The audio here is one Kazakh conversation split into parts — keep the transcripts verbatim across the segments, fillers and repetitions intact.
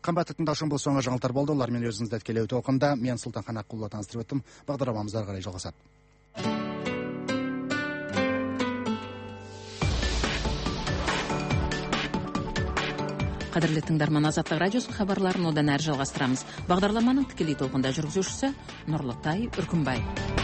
Қымбатты тыңдаушым, бұл соңғы жаңалықтар болды. Олар мен өзіңізді тікелей толқында. Мен Сұлтанхан Аққұлова таныстырып өттім. Бағдарламамыз ары қарай жалғасады. Қадірлі тыңдарман, Азаттық радиосы хабарларын одан әрі жалғастырамыз. Бағдарламаның тікелей толқында жүргізушісі Нұрлытай Үркімбай.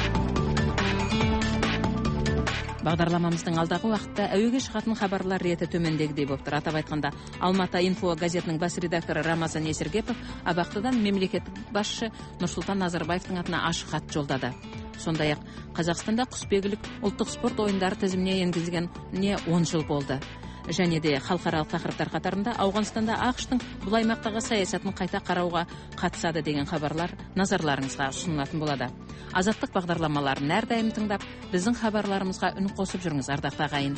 Бағдарламамыздың алдағы уақытта әуеге шығатын хабарлар реті төмендегідей болып тұр. Атап айтқанда, Алматы инфо газетінің бас редакторы Рамазан Есергепов Абақтыдан мемлекеттік басшы Нұрсұлтан Назарбаевтың атына ашық хат жолдады. Сондай-ақ Қазақстанда құсбегілік ұлттық спорт ойындары тізіміне енгізілгеніне он жыл болды. Және де халықаралық тақырыптар қатарында Ауғанстанда ақш-тың бұл аймақтағы саясатын қайта қарауға қатысады деген хабарлар назарларыңызға ұсынылатын болады. Азаттық бағдарламаларын әрдайым тыңдап, біздің хабарларымызға үн қосып жүріңіз, ардақты ағайын.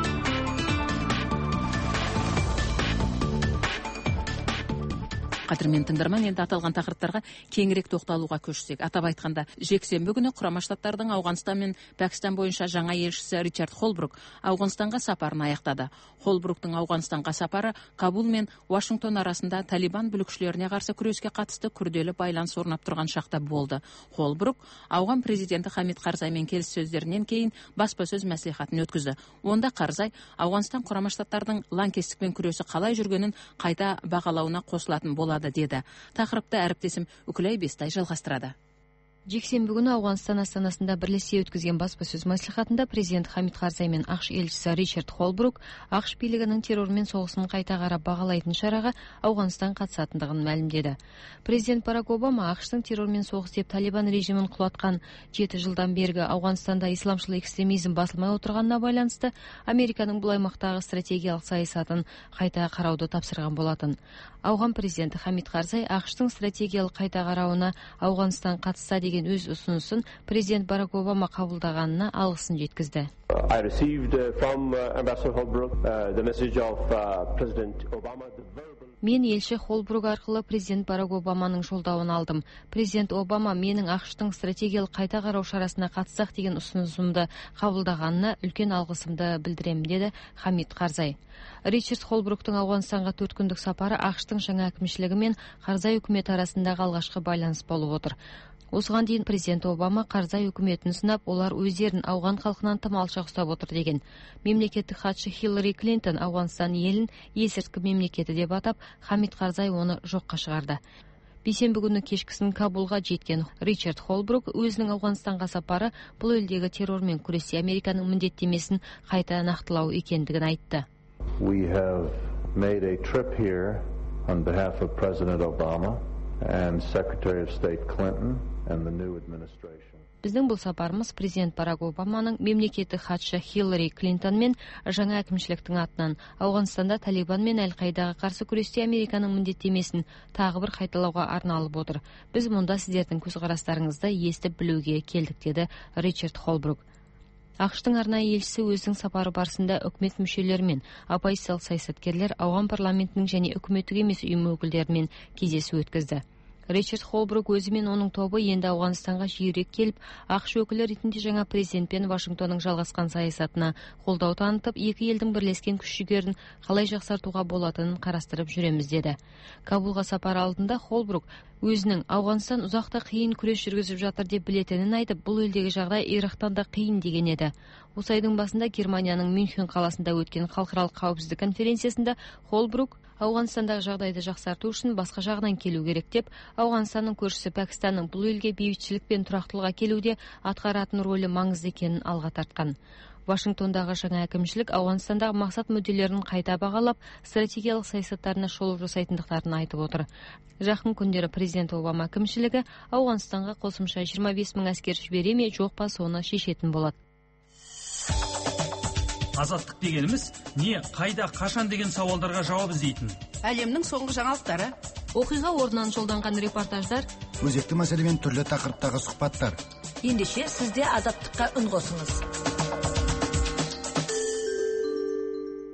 Қадірмен тыңдарман, енді аталған тақырыптарға кеңірек тоқталуға көшсек. Атап айтқанда, жексенбі күні Құрама Штаттардың Ауғанстан мен Пәкістан бойынша жаңа елшісі Ричард Холбрук Ауғанстанға сапарын аяқтады. Холбруктың Ауғанстанға сапары Кабул мен Вашингтон арасында Талибан бүлікшілеріне қарсы күреске қатысты күрделі байланыс орнап тұрған шақта болды. Холбрук Ауған президенті Хамид Карзаймен келіссөздерінен кейін баспасөз мәслихатын өткізді. Онда Карзай Ауғанстан Құрама Штаттардың лаңкестікпен күресі қалай жүргенін қайта бағалауына қосылатын болады деді. Тақырыпты әріптесім Үкілай Бестай жалғастырады. Жексенбі күні Ауғанстан астанасында бірлесе өткізген баспасөз мәслихатында президент Хамид Карзай мен ақш елшісі Ричард Холбрук ақш билігінің террормен соғысын қайта қарап бағалайтын шараға Ауғанстан қатысатындығын мәлімдеді. Президент Барак Обама ақштың террормен соғыс деп Талибан режимін құлатқан жеті жылдан бергі Ауғанстанда исламшыл экстремизм басылмай отырғанына байланысты Американың бұл аймақтағы стратегиялық саясатын қайта қарауды тапсырған болатын. Ауған президенті Хамид Карзай ақштың стратегиялық қайта қарауына Ауғанстан қатысса деген өз ұсынысын президент Барак Обама қабылдағанына алғысын жеткізді. I received from Ambassador Holbrooke the message of President Obama. Мен елші Холбрук арқылы президент Барак Обаманың жолдауын алдым. Президент Обама менің ақштың стратегиялық қайта қарау шарасына қатыссақ деген ұсынысымды қабылдағанына үлкен алғысымды білдіремін, деді Хамид Карзай. Ричард Холбруктың Ауғанстанға төрт күндік сапары ақштың жаңа әкімшілігі мен Карзай үкіметі арасындағы алғашқы байланыс болып отыр. Осыған дейін президент Обама Карзай үкіметін сынап, олар өздерін ауған халқынан тым алшақ ұстап отыр деген. Мемлекеттік хатшы Хиллари Клинтон Ауғанстан елін есірткі мемлекеті деп атап, Хамид Карзай оны жоққа шығарды. Бейсенбі күні кешкісін Кабулға жеткен Ричард Холбрук өзінің Ауғанстанға сапары бұл елдегі террормен күресте Американың міндеттемесін қайта нақтылау екендігін айтты. We have made a trip here on behalf of President Obama and Secretary of State Clinton and the new administration. Біздің бұл сапарымыз президент Барак Обаманың мемлекеттік хатшы Хиллари Клинтон мен жаңа әкімшіліктің атынан Ауғанстанда Талибан мен Әл-Қайдаға қарсы күресте Американың міндеттемесін тағы бір қайталауға арналып отыр. Біз мұнда сіздердің көзқарастарыңызды естіп білуге келдік, деді Ричард Холбрук. ақштың арнайы елшісі өзінің сапары барысында үкімет мүшелері мен оппозициялық саясаткерлер, ауған парламентінің және үкіметтік емес ұйым өкілдерімен кездесу өткізді. Ричард Холбрук өзі мен оның тобы енді Ауғанстанға жиірек келіп, ақш өкілі ретінде жаңа президент пен Вашингтонның жалғасқан саясатына қолдау танытып, екі елдің бірлескен күш-жігерін қалай жақсартуға болатынын қарастырып жүреміз, деді. Кабулға сапар алдында Холбрук өзінің Ауғанстан ұзақта қиын күрес жүргізіп жатыр деп білетінін айтып, бұл елдегі жағдай Ирактан да қиын деген еді. Осы айдың басында Германияның Мюнхен қаласында өткен халықаралық қауіпсіздік конференциясында Холбрук Ауғанстандағы жағдайды жақсарту үшін басқа жағынан келу керек деп, Ауғанстанның көршісі Пәкістанның бұл елге бейбітшілік пен тұрақтылыққа келуде атқаратын рөлі маңызды екенін алға тартқан. Вашингтондағы жаңа әкімшілік Ауғанстандағы мақсат мүдделерін қайта бағалап, стратегиялық саясаттарына шолу жасайтындықтарын айтып отыр. Жақын күндері президент Обама әкімшілігі Ауғанстанға қосымша жиырма бес мың әскер жібере ме жоқ па соны шешетін болады. Азаттық дегеніміз не, қайда, қашан деген сауалдарға жауап іздейтін. Әлемнің соңғы жаңалықтары, оқиға орнынан жолданған репортаждар, өзекті мәселемен түрлі тақырыптағы сұхбаттар. Ендеше сізде азаттыққа үн қосыңыз.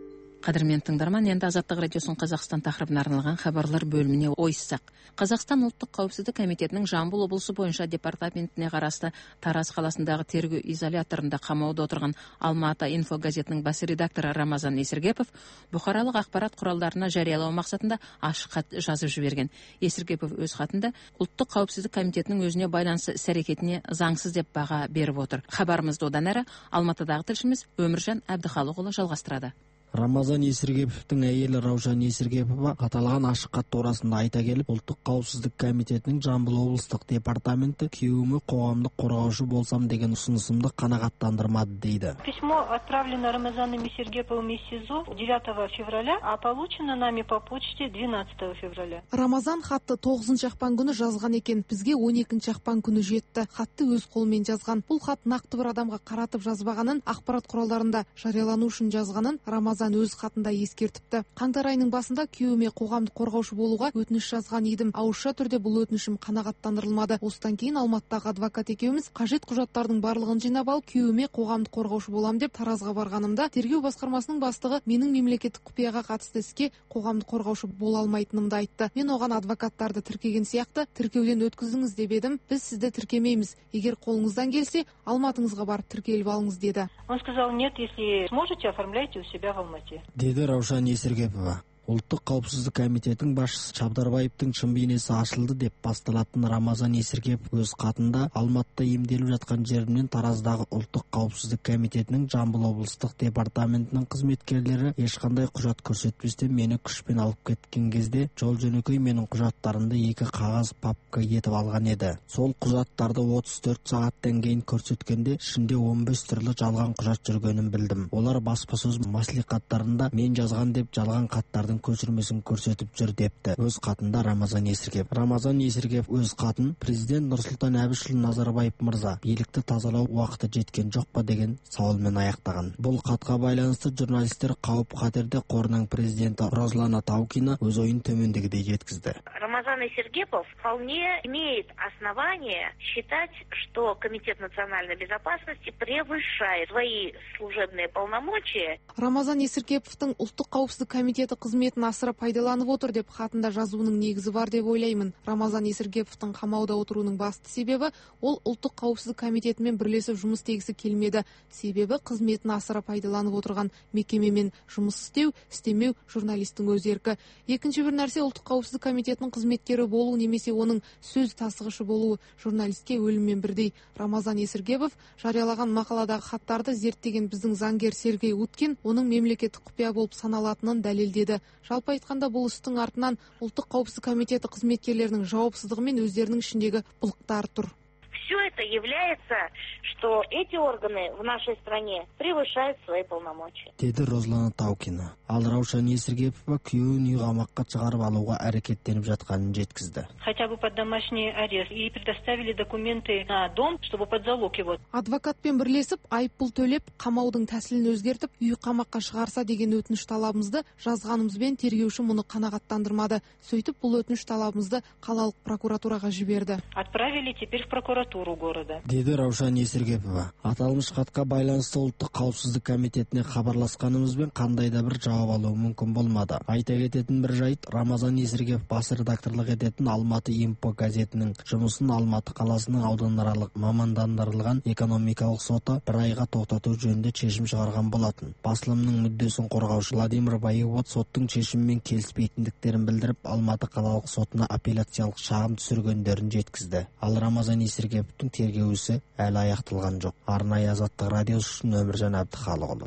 Қадірмен тыңдарман, енді Азаттық радиосын Қазақстан тақырыбына арналған хабарлар бөліміне ойыссақ. Қазақстан ұлттық қауіпсіздік комитетінің Жамбыл облысы бойынша департаментіне қарасты Тараз қаласындағы тергеу изоляторында қамауда отырған Алматы инфо газетінің бас редакторы Рамазан Есіргепов бұқаралық ақпарат құралдарына жариялау мақсатында ашық хат жазып жіберген. Есіргепов өз хатында ұлттық қауіпсіздік комитетінің өзіне байланысты іс-әрекетіне заңсыз деп баға беріп отыр. Хабарымызды одан әрі Алматыдағы тілшіміз Өміржан Әбдіхалықұлы жалғастырады. Рамазан Есіргеповтің әйелі Раушан Есіргепова аталған ашық хат турасында айта келіп, ұлттық қауіпсіздік комитетінің Жамбыл облыстық департаменті күйеуіме қоғамдық қорғаушы болсам деген ұсынысымды қанағаттандырмады дейді. Письмо отправлено Рамазаном Есіргеповым из СИЗО девятого февраля, а получено нами по почте двенадцатого февраля. Рамазан хатты тоғызыншы ақпан күні жазған екен. Бізге он екінші ақпан күні жетті. Хатты өз қолымен жазған. Бұл хат нақты бір адамға қаратып жазбағанын, ақпарат құралдарында жариялану үшін жазғанын Рамазан өз хатында ескертіпті. Қаңтар айының басында күйеуіме қоғамдық қорғаушы болуға өтініш жазған едім. Ауызша түрде бұл өтінішім қанағаттандырылмады. Осыдан кейін Алматыдағы адвокат екеуміз қажет құжаттардың барлығын жинап алып, күйеуіме қоғамдық қорғаушы болам деп Таразға барғанымда, тергеу басқармасының бастығы менің мемлекеттік құпияға қатысты іске қоғамдық қорғаушы бола алмайтынымды айтты. Мен оған адвокаттарды тіркеген сияқты тіркеуден өткізіңіз деп едім. Біз сізді тіркемейміз. Егер қолыңыздан келсе, Алматыңызға барып тіркеліп алыңыз деді. Он сказал: "Нет, если сможете, оформляйте у себя в Алмате", деді Раушан Есіргепова. Ұлттық қауіпсіздік комитетінің басшысы Чабдарбаевтың шын бейнесі ашылды деп басталатын Рамазан Есіргепов өз хатында Алматыда емделіп жатқан жерімнен Тараздағы ұлттық қауіпсіздік комитетінің Жамбыл облыстық департаментінің қызметкерлері ешқандай құжат көрсетпестен мені күшпен алып кеткен кезде жол жөнекей менің құжаттарымды екі қағаз папка етіп алған еді. Сол құжаттарды отыз төрт сағаттан кейін көрсеткенде ішінде он бес түрлі жалған құжат жүргенін білдім. Олар баспасөз маслихаттарында мен жазған деп жалған хаттардың көшірмесін көрсетіп жүр депті өз хатында Рамазан Есіргепов. Рамазан Есіргепов өз хатын президент Нұрсұлтан Әбішұлы Назарбаев мырза билікті тазалау уақыты жеткен жоқ па деген сауалмен аяқтаған. Бұл хатқа байланысты журналистер қауіп қатерде қорының президенті Розлана Таукина өз ойын төмендегідей жеткізді. Рамазан Есіргепов вполне имеет основание считать, что Комитет национальной безопасности превышает свои служебные полномочия. Рамазан Есіргеповтың ұлттық қауіпсіздік комитеті қызметін асыра пайдаланып отыр деп хатында жазуының негізі бар деп ойлаймын. Рамазан Есіргеповтың қамауда отыруының басты себебі ол ұлттық қауіпсіздік комитетімен бірлесіп жұмыс істегісі келмеді. Себебі қызметін асыра пайдаланып отырған мекемемен жұмыс істеу, істемеу журналистің өз еркі. Екінші бір нәрсе, ұлттық қауіпсіздік комитетінің қызметкері болу немесе оның сөз тасығышы болуы журналистке өліммен бірдей. Рамазан Есіргепов жариялаған мақаладағы хаттарды зерттеген біздің заңгер Сергей Уткин оның мемлекеттік құпия болып саналатынын дәлелдеді. Жалпы айтқанда бұл істің артынан ұлттық қауіпсіздік комитеті қызметкерлерінің жауапсыздығы мен өздерінің ішіндегі былықтар тұр. Все это является, что эти органы в нашей стране превышают свои полномочия. Деді Розлана Таукина. Ал Раушан Есіргепова күйеуін үй қамаққа шығарып алуға әрекеттеніп жатқанын жеткізді. Хотя бы под домашний арест и предоставили документы на дом, чтобы под залог его. Адвокатпен бірлесіп, айыппұл төлеп, қамаудың тәсілін өзгертіп, үй қамаққа шығарса деген өтініш талабымызды жазғанымызбен тергеуші мұны қанағаттандырмады. Сөйтіп бұл өтініш талабымызды қалалық прокуратураға жіберді. Отправили теперь в прокуратуру города. Деді Раушан Есіргепова. Аталмыш хатқа байланысты ұлттық қауіпсіздік комитетіне хабарласқанымызбен қандай да бір жауап алу мүмкін болмады. Айта кететін бір жайт, Рамазан Есіргепов бас редакторлық ететін Алматы инфо газетінің жұмысын Алматы қаласының ауданаралық мамандандырылған экономикалық соты бір айға тоқтату жөнінде шешім шығарған болатын. Басылымның мүддесін қорғаушы Владимир Боевод соттың шешімімен келіспейтіндіктерін білдіріп, Алматы қалалық сотына апелляциялық шағым түсіргендерін жеткізді. Ал Рамазан Есіргеповтың тергеуісі әлі аяқталған жоқ. Арнайы Азаттық радиосы үшін Өміржан Әбдіхалықұлы.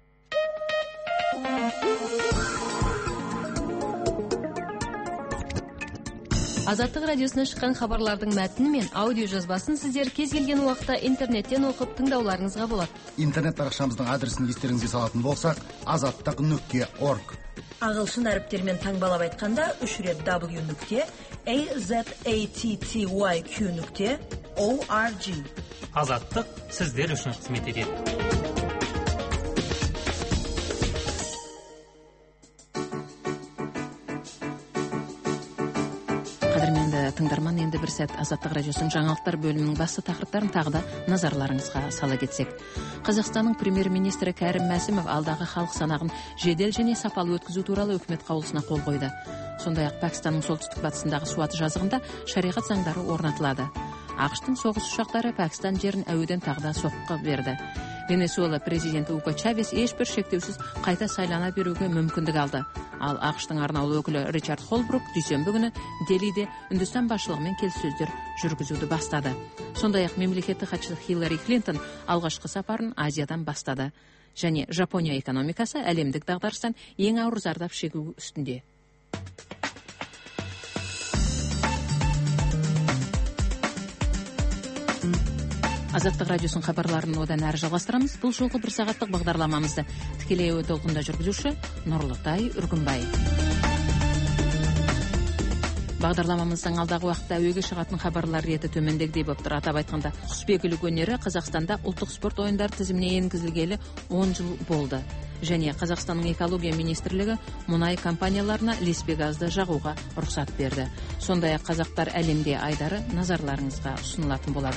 Азаттық радиосына шыққан хабарлардың мәтіні мен аудио жазбасын сіздер кез келген уақытта интернеттен оқып тыңдауларыңызға болады. Интернет парақшамыздың адресін естеріңізге салатын болсақ, азаттық нүкте орг. Ағылшын әріптермен таңбалап айтқанда үш рет дабл ю нүкте азаттық нүкте орг. Азаттық сіздер үшін қызмет етеді. Қадірменді тыңдарман, енді бір сәт Азаттық радиосының жаңалықтар бөлімінің басты тақырыптарын тағы да назарларыңызға сала кетсек. Қазақстанның премьер-министрі Кәрім Мәсімов алдағы халық санағын жедел және сапалы өткізу туралы үкімет қаулысына қол қойды. Сондай-ақ Пәкістанның солтүстік батысындағы Суат жазығында шариғат заңдары орнатылады. ақш-тың соғыс ұшақтары Пәкістан жерін әуеден тағы да соққы берді. Венесуэла президенті Уго Чавес ешбір шектеусіз қайта сайлана беруге мүмкіндік алды. Ал ақш-тың арнаулы өкілі Ричард Холбрук дүйсенбі күні Делиде Үндістан басшылығымен келіссөздер жүргізуді бастады. Сондай-ақ мемлекеттік хатшы Хиллари Клинтон алғашқы сапарын Азиядан бастады. Және Жапония экономикасы әлемдік дағдарыстан ең ауыр зардап шегу үстінде. Азаттық радиосының хабарларын одан әрі жалғастырамыз. Бұл жолғы бір сағаттық бағдарламамызды тікелей әуе толқынында жүргізуші Нұрлытай Үргімбай. Бағдарламамыздың алдағы уақытта әуеге шығатын хабарлар реті төмендегідей болып тұр. Атап айтқанда, құсбегілік өнері Қазақстанда ұлттық спорт ойындары тізіміне енгізілгелі он жыл болды. Және Қазақстанның экология министрлігі мұнай компанияларына ілеспе газды жағуға рұқсат берді. Сондай-ақ қазақтар әлемде айдары назарларыңызға ұсынылатын болады.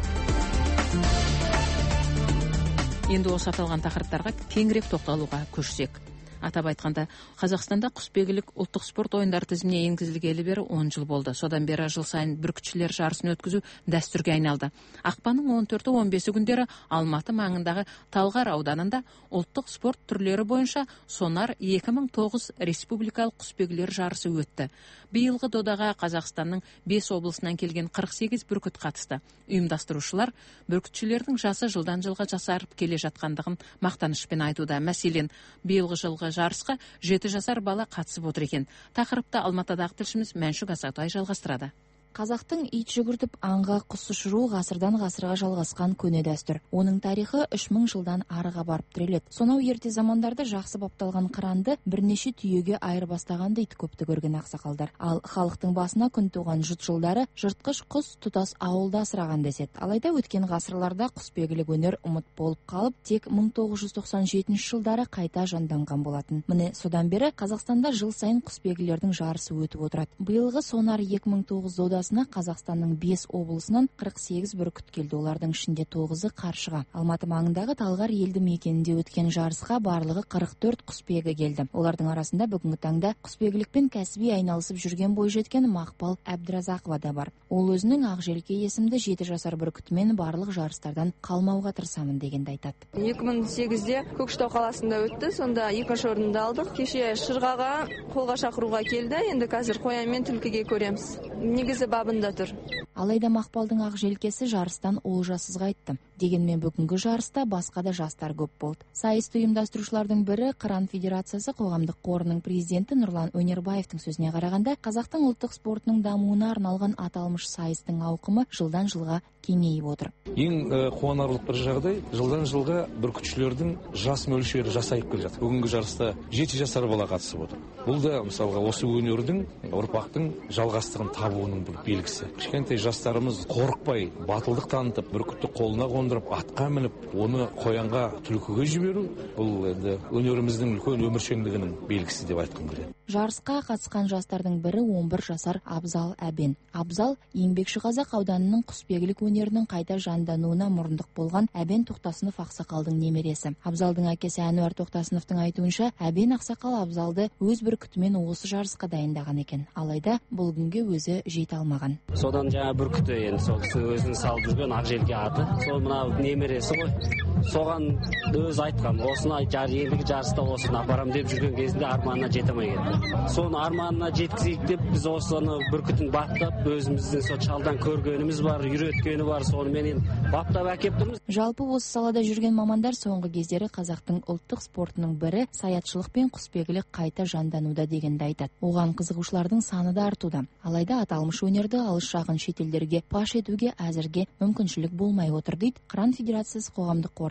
Енді осы аталған тақырыптарға кеңірек тоқталуға көшсек. Атап айтқанда, Қазақстанда құсбегілік ұлттық спорт ойындары тізіміне енгізілгелі бері он жыл болды. Содан бері жыл сайын бүркітшілер жарысын өткізу дәстүрге айналды. Ақпанның он төрті он бесі күндері Алматы маңындағы Талғар ауданында ұлттық спорт түрлері бойынша Сонар екі мың тоғыз республикалық құсбегілер жарысы өтті. Биылғы додаға Қазақстанның бес облысынан келген қырық сегіз бүркіт қатысты. Ұйымдастырушылар бүркітшілердің жасы жылдан жылға жасарып келе жатқандығын мақтанышпен айтуда. Мәселен, биылғы жылғы жарысқа жеті жасар бала қатысып отыр екен. Тақырыпты Алматыдағы тілшіміз Мәншүк Асатай жалғастырады. Қазақтың ит жүгіртіп аңға құс ұшыру ғасырдан ғасырға жалғасқан көне дәстүр. Оның тарихы үш мың жылдан арыға барып тіреледі. Сонау ерте замандарда жақсы бапталған қыранды бірнеше түйеге айырбастаған дейді көпті көрген ақсақалдар. Ал халықтың басына күн туған жұт жылдары жыртқыш құс тұтас ауылда асыраған деседі. Алайда өткен ғасырларда құсбегілік өнер ұмыт болып қалып, тек мың тоғыз жүз тоқсан жетінші жылдары қайта жанданған болатын. Міне содан бері Қазақстанда жыл сайын құсбегілердің жарысы өтіп отырады. Биылғы Сонар екі мың тоғыз дода Қазақстанның бес облысынан қырық сегіз бүркіт келді. Олардың ішінде тоғызы Қаршыға. Алматы маңындағы Талғар елді мекенінде өткен жарысқа барлығы қырық төрт құсбегі келді. Олардың арасында бүгінгі таңда құсбегілікпен кәсіби айналысып жүрген бойжеткен Мақпал Әбдіразақова да бар. Ол өзінің Ақжелке есімді жеті жасар бүркітімен барлық жарыстардан қалмауға тырысамын дегенді айтады. екі мың сегізде Көкшетау қаласында өтті. Сонда екінші орынды алдық. Кеше Шырғаға қолға шақыруға келді. Енді қазір қоян мен түлкіге көреміз. Негізі бабында тұр. Алайда Мақпалдың Ақжелкесі жарыстан олжасыз қайтты. Дегенмен бүгінгі жарыста басқа да жастар көп болды. Сайысты ұйымдастырушылардың бірі Қыран Федерациясы қоғамдық қорының президенті Нұрлан Өнербаевтың сөзіне қарағанда, қазақтың ұлттық спортының дамуына арналған аталмыш сайыстың ауқымы жылдан жылға кеңейіп отыр. Ең қуанарлық бір жағдай, жылдан жылға бүркітшілердің жас мөлшері жасайып келе жатыр. Бүгінгі жарыста жеті жасар бала қатысып отыр. Бұл да мысалға осы өнердің, ұрпақтың жалғастығын табуының бір белгісі. Кішкентай жастарымыз қорықпай, батылдық танытып, бүркітті қолына қондырып, атқа мініп, оны қоянға, түлкіге жіберу, бұл енді өнеріміздің үлкен өміршеңдігінің белгісі деп айтқым келеді. Жарысқа қатысқан жастардың бірі он бір жасар Абзал Әбен. Абзал еңбекші Қазақ ауданының құсбегілік өнерінің қайта жандануына мұрындық болған Әбен Тоқтасынов ақсақалдың немересі. Абзалдың әкесі Әнуар Тоқтасыновтың айтуынша, Әбен ақсақал Абзалды өз бүркітімен осы жарысқа дайындаған екен. Алайда бұл күнге өзі жете алмаған. Содан жаңа бүркіті енді сол өзінің салып жүрген Ақжелке аты. Сол мына немересі ғой. Соған өз айтқан, осыны ендігі жарыста осыны апарам деп жүрген кезінде арманына жете алмай кетті. Соны арманына жеткізейік деп біз осыны бүркітін баптап, өзіміздің сол шалдан көргеніміз бар, үйреткені бар, сонымен баптап әкеп тұрмыз. Жалпы осы салада жүрген мамандар соңғы кездері қазақтың ұлттық спортының бірі саятшылық пен құсбегілік қайта жандануда дегенді айтады. Оған қызығушылардың саны да артуда. Алайда аталмыш өнерді алыс жағын шетелдерге паш етуге әзірге мүмкіншілік болмай отыр дейді Қыран Федерациясы қоғамдық қорының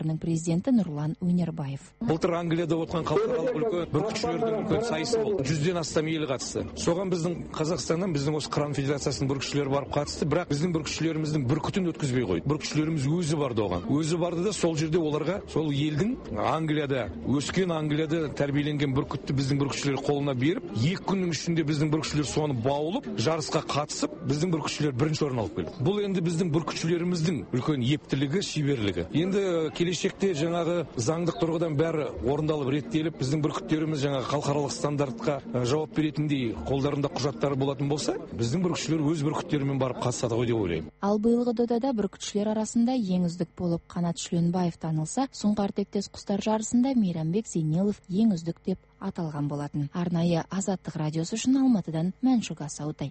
клубтарының президенті Нұрлан Өнербаев. Былтыр Англияда отқан халықаралық үлкен бүркітшілердің үлкен сайысы болды. Жүзден астам ел қатысты. Соған біздің Қазақстаннан, біздің осы Қыран Федерациясының бүркітшілері барып қатысты, бірақ біздің бүркітшілеріміздің бүркітін өткізбей қойды. Бүркітшілеріміз өзі барды оған. Өзі барды да сол жерде оларға сол елдің Англияда өскен, Англияда тәрбиеленген бүркітті біздің бүркітшілер қолына беріп, екі күннің ішінде біздің бүркітшілер соны баулып, жарысқа қатысып, біздің бүркітшілер бірінші орын алып келді. Бұл енді біздің бүркітшілеріміздің үлкен ептілігі, шеберлігі. Енді келешекте жаңағы заңдық тұрғыдан бәрі орындалып, реттеліп, біздің бүркіттеріміз жаңағы халықаралық стандартқа жауап беретіндей қолдарында құжаттары болатын болса, біздің бүркітшілер өз бүркіттерімен барып қатысады ғой деп ойлаймын. Ал биылғы додада бүркітшілер арасында ең үздік болып Қанат Шүленбаев танылса, сұңқар тектес құстар жарысында Мейрамбек Зейнелов ең үздік деп аталған болатын. Арнайы Азаттық радиосы үшін Алматыдан Мәншүк Асаутай.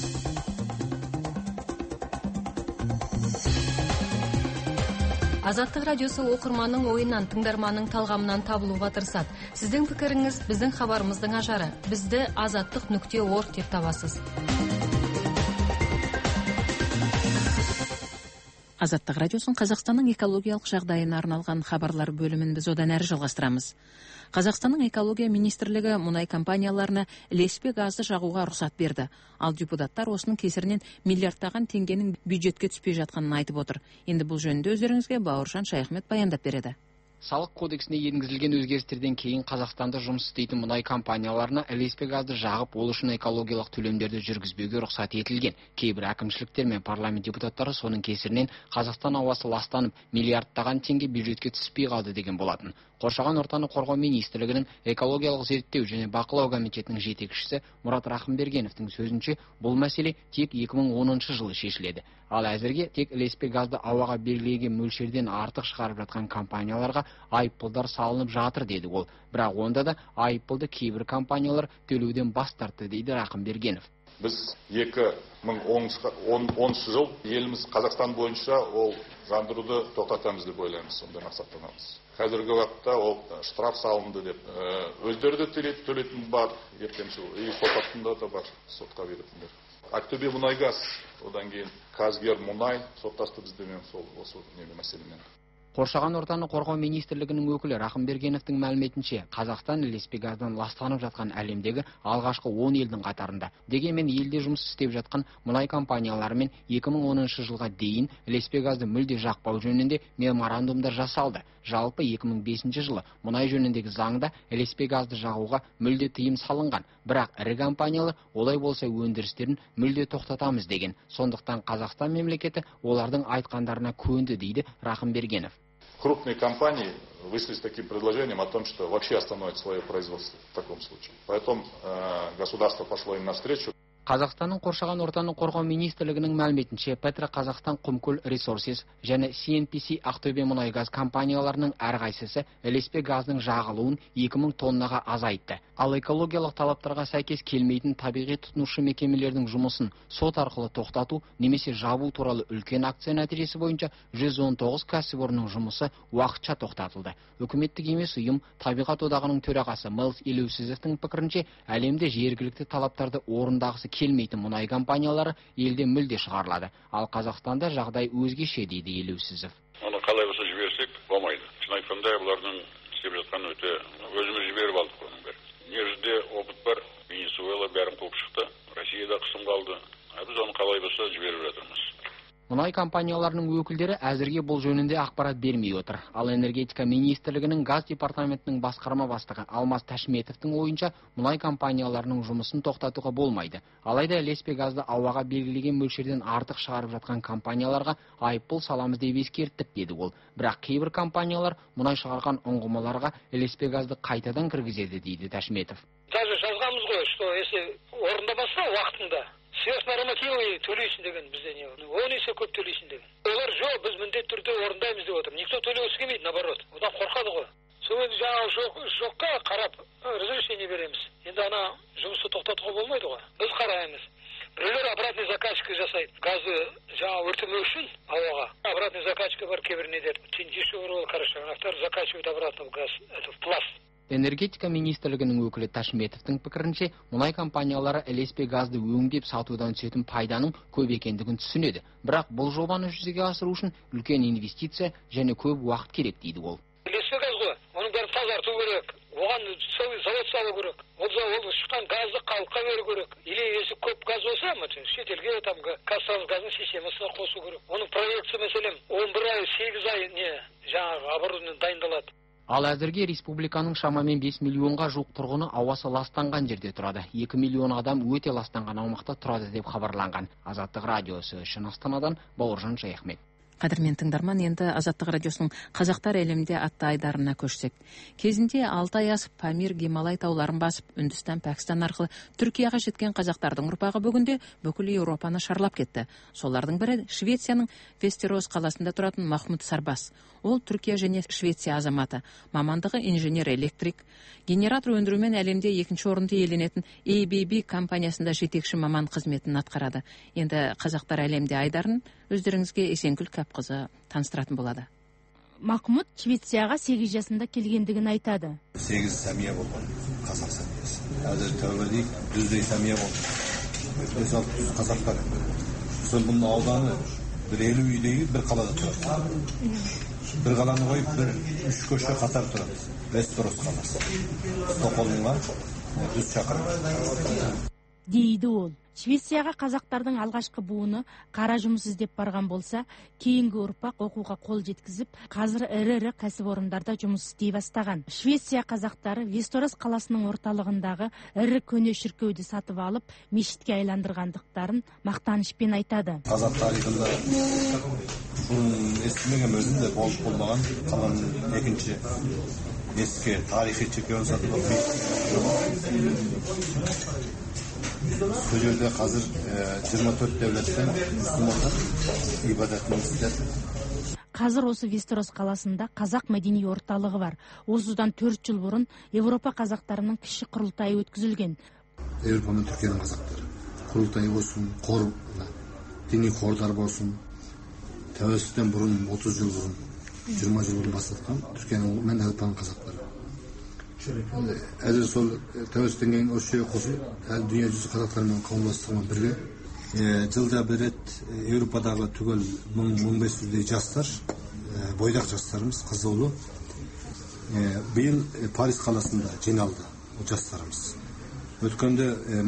Азаттық радиосы оқырманның ойынан, тыңдарманның талғамынан табылуға тырысады. Сіздің пікіріңіз біздің хабарымыздың ажары. Бізді азаттық нүкте орг деп табасыз. Азаттық радиосын Қазақстанның экологиялық жағдайына арналған хабарлар бөлімін біз одан әрі жалғастырамыз. Қазақстанның экология министрлігі мұнай компанияларына ілеспе газды жағуға рұқсат берді. Ал депутаттар осының кесірінен миллиардтаған теңгенің бюджетке түспей жатқанын айтып отыр. Енді бұл жөнінде өздеріңізге Бауыржан Шайхмет баяндап береді. Салық кодексіне енгізілген өзгерістерден кейін Қазақстанда жұмыс істейтін мұнай компанияларына ілеспе газды жағып, ол үшін экологиялық төлемдерді жүргізбеуге рұқсат етілген. Кейбір әкімшіліктер мен парламент депутаттары соның кесірінен Қазақстан ауасы ластанып, миллиардтаған теңге бюджетке түспей қалды деген болатын. Қоршаған ортаны қорғау министрлігінің экологиялық зерттеу және бақылау комитетінің жетекшісі Мұрат Рахымбергеновтың сөзінше, бұл мәселе тек екі мың оныншы жылы шешіледі. Ал әзірге тек ілеспе газды ауаға белгіленген мөлшерден артық шығарып жатқан компанияларға айыппұлдар салынып жатыр деді ол. Бірақ онда да айыппұлды кейбір компаниялар төлеуден бас тартты дейді Рахымбергенов. Біз екі мың оныншы жыл еліміз Қазақстан бойынша ол жандыруды тоқтатамыз деп ойлаймыз, сондай мақсаттанамыз. Қазіргі уақытта ол штраф салынды деп өздері де төлейтін бар, ертең и сот алдында да бар, сотқа беретіндер. Ақтөбе мұнайгаз, одан кейін Қазгер мұнай соттасты біздемен сол осы мәселемен. Қоршаған ортаны қорғау министрлігінің өкілі Рахымбергеновтың мәліметінше, Қазақстан ілеспе газдан ластанып жатқан әлемдегі алғашқы он елдің қатарында. Дегенмен елде жұмыс істеп жатқан мұнай компанияларымен екі мың оныншы жылға дейін ілеспе газды мүлде жақпау жөнінде меморандумдар жасалды. Жалпы екі мың бесінші жылы мұнай жөніндегі заңда ілеспе газды жағуға мүлде тыйым салынған. Бірақ ірі компаниялар олай болса өндірістерін мүлде тоқтатамыз деген. Сондықтан Қазақстан мемлекеті олардың айтқандарына көнді дейді Рахымбергенов. Крупные компании вышли с таким предложением о том, что вообще остановят свое производство в таком случае. Поэтому э, государство пошло им навстречу. Қазақстанның қоршаған ортаны қорғау министрлігінің мәліметінше, Петро Қазақстан Құмкөл Resources және си эн пи си Ақтөбе мұнайгаз компанияларының әрқайсысы ілеспе газдың жағылуын екі мың тоннаға азайтты. Ал экологиялық талаптарға сәйкес келмейтін табиғи тұтынушы мекемелердің жұмысын сот арқылы тоқтату немесе жабу туралы үлкен акция нәтижесі бойынша жүз он тоғыз кәсіпорынның жұмысы уақытша тоқтатылды. Үкіметтік емес ұйым Табиғат одағының төрағасы Мэлс Елеусізовтың пікірінше, әлемде жергілікті талаптарды орындағысы келмейтін мұнай компаниялары елде мүлде шығарылады. Ал Қазақстанда жағдай өзгеше дейді Елеусізов. Оны қалай болса жіберсек болмайды. Шын айтқанда бұлардың істеп жатқан өте өзіміз жіберіп алдық оның бәрі. Негізінде опыт бар, Венесуэла бәрін қуып шықты, Россияда қысым қалды. Біз оны қалай болса жіберіп жатырмыз. Мұнай компанияларының өкілдері әзірге бұл жөнінде ақпарат бермей отыр. Ал энергетика министрлігінің газ департаментінің басқарма бастығы Алмас Ташметовтың ойынша, мұнай компанияларының жұмысын тоқтатуға болмайды. Алайда ілеспе газды ауаға белгілеген мөлшерден артық шығарып жатқан компанияларға айыппұл саламыз деп ескерттік деді ол. Бірақ кейбір компаниялар мұнай шығарған ұңғымаларға ілеспе газды қайтадан кіргізеді дейді Ташметов. Даже жазғанбыз ғой, что если орындамаса уақытында сверхнормативы төлейсің деген бізде не бар. он есе көп төлейсің деген. Олар жоқ, біз міндетті түрде орындаймыз деп отыр. Никто төлегісі келмейді, наоборот. Одан қорқады ғой. Сонымен жаңағы жоқ, жоққа қарап разрешение береміз. Енді ана жұмысты тоқтатуға болмайды ғой. Біз қараймыз. Біреулер обратный закачка жасайды. Газы жаңа өртемеу үшін ауаға. Обратный закачка бар кейбір недер. Дешевый, короче, анақтар закачивают обратно в газ, это в пласт. Энергетика министрлігінің өкілі Ташметовтың пікірінше, мұнай компаниялары ілеспе газды өңдеп сатудан түсетін пайданың көп екендігін түсінеді. Бірақ бұл жобаны жүзеге асыру үшін үлкен инвестиция және көп уақыт керек дейді ол. Ілеспе газ ғой, оның бәрін тазарту керек, оған завод салу керек. Ол завод шыққан газды халыққа беру керек. Или если көп газ болса, шетелге там қазтрансгаздың системасына қосу керек. Оның проектісі мәселен он бір ай, сегіз ай не жаңағы оборудование дайындалады. Ал әзірге республиканың шамамен бес миллионға жуық тұрғыны ауасы ластанған жерде тұрады. екі миллион адам өте ластанған аумақта тұрады деп хабарланған. Азаттық радиосы үшін Астанадан Бауыржан Жайахмет. Қадірмен тыңдарман, енді Азаттық радиосының Қазақтар әлемінде атты айдарына көшсек. Кезінде алты ай асып Памир Гималай тауларын басып, Үндістан, Пәкістан арқылы Түркияға жеткен қазақтардың ұрпағы бүгінде бүкіл Еуропаны шарлап кетті. Солардың бірі Швецияның Вестерос қаласында тұратын Махмуд Сарбас. Ол Түркия және Швеция азаматы. Мамандығы инженер-электрик. Генератор өндірумен әлемде екінші орынды иеленетін эй би би компаниясында жетекші маман қызметін атқарады. Енді Қазақтар әлемде айдарын өздеріңізге Есенгүл Кәпқызы таныстыратын болады. Махмуд Швецияға сегіз жасында келгендігін айтады. сегіз сәмия болған, қазақ сәмиясы. Әзір тәуелдік жүздей сәмия болды. Мысалы қазақтар. Сол бұның ауданы бір елу үйдегі бір қалада тұрады. Бір қаланы қойып, бір үш көше қатар тұрады. Вестерос қаласы. Стокгольмға жүз шақырым. Дейді ол. Швецияға қазақтардың алғашқы буыны қара жұмыс іздеп барған болса, кейінгі ұрпақ оқуға қол жеткізіп, қазір ірі-ірі кәсіпорындарда жұмыс істей бастаған. Швеция қазақтары Вестерос қаласының орталығындағы ірі көне шіркеуді сатып алып, мешітке айландырғандықтарын мақтанышпен айтады. Қазақ тарихында бұрын естімеген өзінде болып болмаған қаланың екінші ескі тарихи шіркеуін сатып алып. Сол жерде қазір жиырма төрт дәулеттен мұсылмандар ибадатын істеді. Қазір осы Вестерос қаласында қазақ мәдени орталығы бар. Осыдан төрт жыл бұрын Европа қазақтарының кіші құрылтайы өткізілген. Европа мен Түркияның қазақтары құрылтай болсын, қор, діни қордар болсын, тәуелсіздіктен бұрын отыз жыл бұрын, жиырма жыл бұрын бастатқан Түркияның мен Европаның қазақтары. Әзір сол тәуелсіздіктен кейін осы жерге қосылып, әлі дүние жүзі қазақтармен қауымдастығымен бірге. Жылда бір рет Еуропадағы түгел мың бес жүздей жастар, бойдақ жастарымыз, қызылы, биыл Париж қаласында жиналды жастарымыз. Өткенде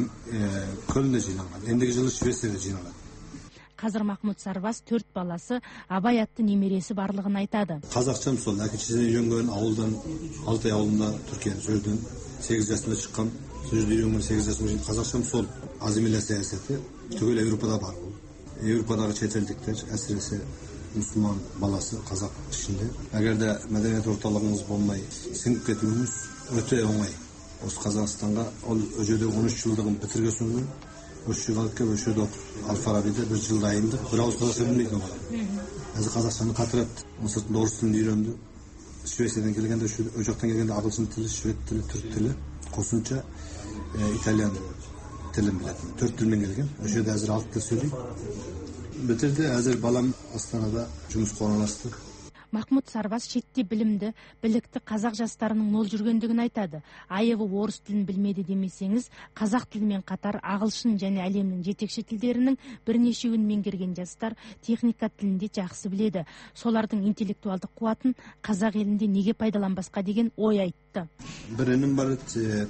Көлінде жиналған, ендігі жылы Швецияда жиналады. Қазір Махмуд Сарбас төрт баласы, Абай атты немересі барлығын айтады. Қазақшам сол, әкешеден үйренген ауылдан, Алтай ауылында Түркия жерден сегіз жасында шыққан, сол жерде үйренген сегіз жасында шыққан. Қазақшам сол, азимилля саясаты түгел Еуропада бар. Еуропадағы шетелдіктер, әсіресе мұсылман баласы қазақ ішінде. Әгер де мәдениет орталығыңыз болмай, сіңіп кетуіңіз өте оңай. Осы Қазақстанға ол өжеде он үш жылдығын бітірген соң осы жылдыққа өшеді Ал-Фарабиде бір жыл дайындық, бір ауыз қазақша білмейтін олар. Әзір қазақшаны қатырады, сыртында орыс тілін үйренді. Швециядан келгенде, о жақтан келгенде ағылшын тілі, швед тілі, түрік тілі, қосымша итальян тілін білетін. Төрт тілмен келген. О жерде әзір алты тіл сөйлейді. Бітірді, әзір балам Астанада жұмыс орналасты. Махмуд Сарбас шетте білімді, білікті қазақ жастарының мол жүргендігін айтады. Айыбы орыс тілін білмеді демесеңіз, қазақ тілімен қатар ағылшын және әлемнің жетекші тілдерінің бірнешеуін меңгерген жастар техника тілінде жақсы біледі. Солардың интеллектуалдық қуатын қазақ елінде неге пайдаланбасқа деген ой айтты. Бір інім бар еді,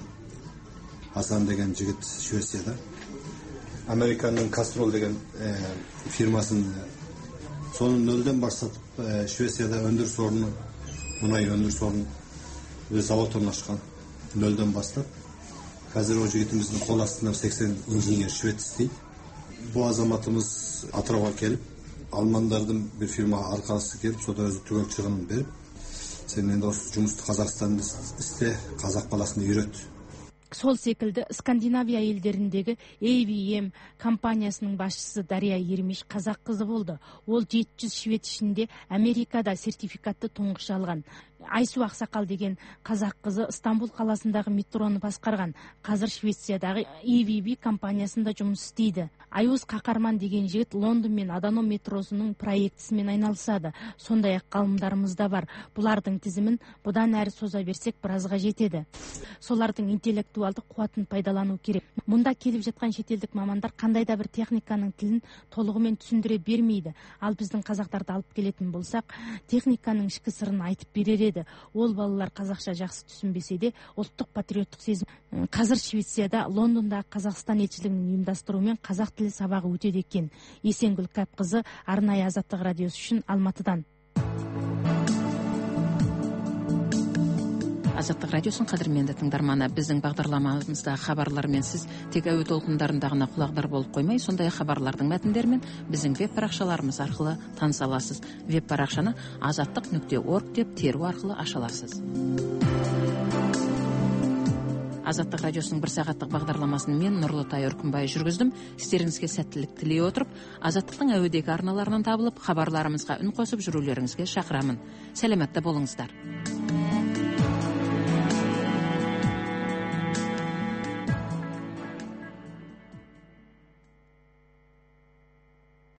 Асан деген жігіт Швецияда. Американың Кастрол деген фирмасын соның нөлден бастатып Швецияда өндіріс орны, мұнай өндіріс орны завод орнашқан нөлден бастап. Қазір о жігітіміздің қол астында сексен инженер швед істейді. Бұл азаматымыз Атырауға келіп, алмандардың бір фирма арқасы келіп, сода өзі түгел шығынын беріп, сен енді осы жұмысты Қазақстанда істе, қазақ баласына үйрет. Сол секілді Скандинавия елдеріндегі эй би эм компаниясының басшысы Дария Ермеш қазақ қызы болды. Ол жеті жүз швед ішінде Америкада сертификатты тұңғыш алған. Айсу Ақсақал деген қазақ қызы Стамбул қаласындағы метроны басқарған. Қазір Швециядағы и ви би компаниясында жұмыс істейді. Айуыз Қақарман деген жігіт Лондон мен Адано метросының проектісімен айналысады. Сондай-ақ ғалымдарымыз да бар. Бұлардың тізімін бұдан әрі соза берсек біразға жетеді. Солардың интеллектуалды қуатын пайдалану керек. Мұнда келіп жатқан шетелдік мамандар қандай да бір техниканың тілін толығымен түсіндіре бермейді. Ал біздің қазақтарды алып келетін болсақ, техниканың ішкі сырын айтып берер еді. Ол балалар қазақша жақсы түсінбесе де, ұлттық патриоттық сезім. Қазір Швецияда, Лондондағы Қазақстан елшілігінің ұйымдастыруымен қазақ тілі сабағы өтеді екен. Есенгүл Кәпқызы, арнайы Азаттық радиосы үшін Алматыдан. Азаттық радиосын қадірменді тыңдарманы, біздің бағдарламамызда хабарлармен сіз тек әуе толқындарында ғана құлағдар болып қоймай, сондай хабарлардың мәтіндерімен біздің веб парақшаларымыз арқылы таныса аласыз. Веб парақшаны азаттық нүкте орг деп теру арқылы аша аласыз. Азаттық радиосының бір сағаттық бағдарламасын мен Нұрлытай Үркімбай жүргіздім. Сіздеріңізге сәттілік тілей отырып, Азаттықтың әуедегі арналарынан табылып, хабарларымызға үн қосып жүрулеріңізге шақырамын. Сәлеметті болыңыздар.